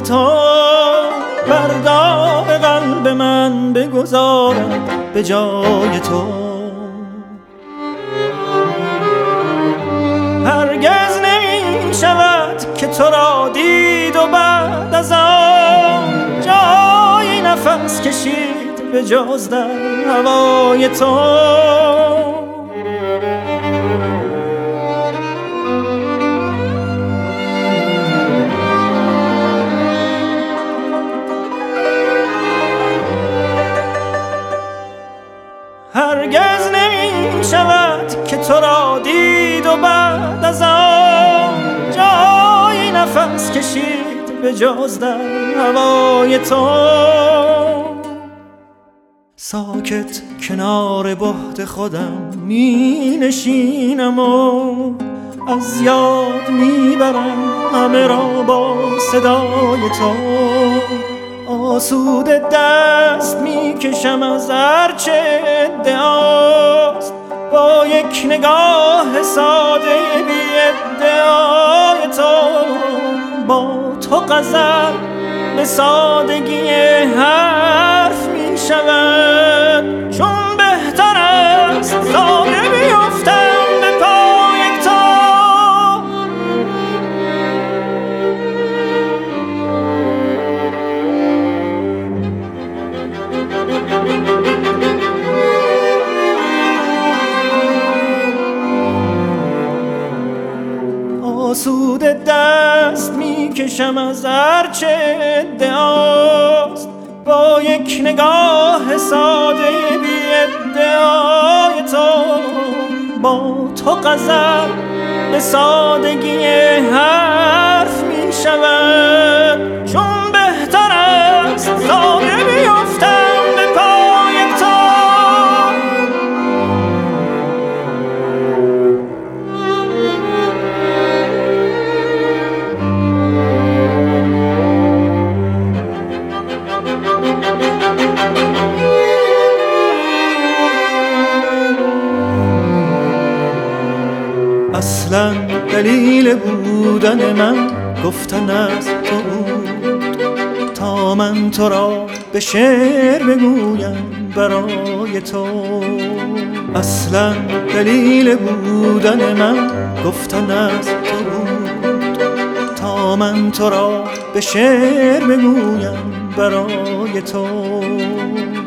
تو بر داغ قلب من بگذارد به جای تو. هرگز نمی شود که تو را دید و بعد از آن جای نفس کشید به جز در هوای تو. هرگز نمی شود که تو را دید و بعد از آن جای نفس کشید به جز در هوای تو. ساکت کنار بهت خودم می نشینم و از یاد می برم همه را با صدای تو. آسوده دست می کشم از هرچه ادعاست با یک نگاه ساده بی ادعای تو. با تو غزل به سادگی حرف می شود چون بهتر است ساده بیفتم به پای تو. آسوده دست می کشم از هرچه ادعاست با یک نگاه ساده بی ادعای تو. با تو غزل به سادگی حرف می شود چون بهتر است ساده بیفتم به پای تو. اصلا دلیل بودن من گفتن از تو بود تا من تو را به شعر بگویم برای تو. اصلا دلیل بودن من گفتن از تو بود تا من تو را به شعر بگویم برای تو.